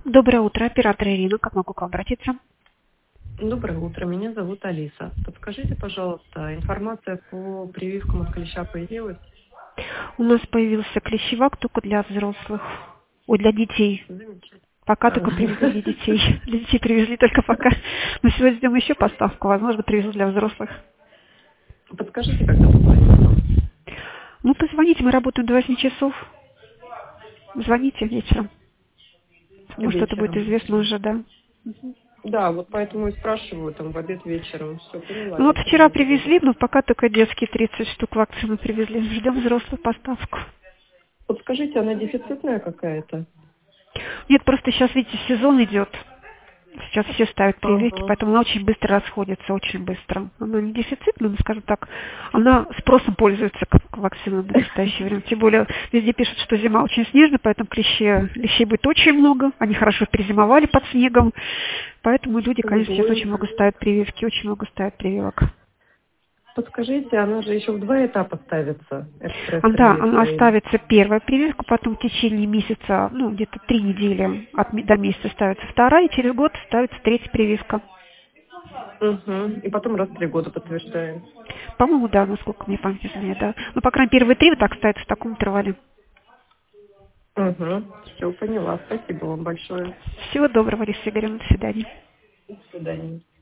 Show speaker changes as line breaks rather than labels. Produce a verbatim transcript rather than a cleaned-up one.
Доброе утро, оператор Ирина. Как могу к вам обратиться?
Доброе утро, меня зовут Алиса. Подскажите, пожалуйста, информация по прививкам от клеща появилась?
У нас появился клещевак только для взрослых. Ой, для детей.
Замечательно.
Пока
А,
только привезли для детей. Для детей привезли только пока. Мы сегодня ждем еще поставку. Возможно, привезут для взрослых.
Подскажите, когда позвонить?
Ну, позвоните, мы работаем до восьми часов. Звоните вечером. Может, это будет
Вечером.
известно уже, да.
Да, вот поэтому и спрашиваю, там, в обед вечером. Все, поняла,
Ну, вот
я
вчера
тогда буду.
привезли, но пока только детские тридцать штук вакцины привезли. Ждем взрослую поставку.
Подскажите, она дефицитная какая-то?
Нет, просто сейчас, видите, сезон идет. Сейчас все ставят прививки,
Ага.
поэтому она очень быстро расходится, очень быстро. Она не дефицитная, но, скажем так, она спросом пользуется, как вакцина в настоящее время. Тем более везде пишут, что зима очень снежная, поэтому клещей, клещей будет очень много. Они хорошо перезимовали под снегом. Поэтому люди, конечно, сейчас очень много ставят прививки, очень много ставят прививок.
Подскажите, она же еще в два этапа ставится,
А, Да, она
экспресс-прививка. или-
ставится первая прививка, потом в течение месяца, ну, где-то три недели от, ме- до месяца ставится вторая, и через год ставится третья прививка.
Угу. И потом раз в три года подтверждаем.
По-моему, да, насколько мне память изменяет, да. Ну, по крайней мере, первые три вот так ставятся в таком интервале.
Угу. Все, поняла. Спасибо вам большое.
Всего доброго, Лариса Игоревна, до свидания.
До свидания.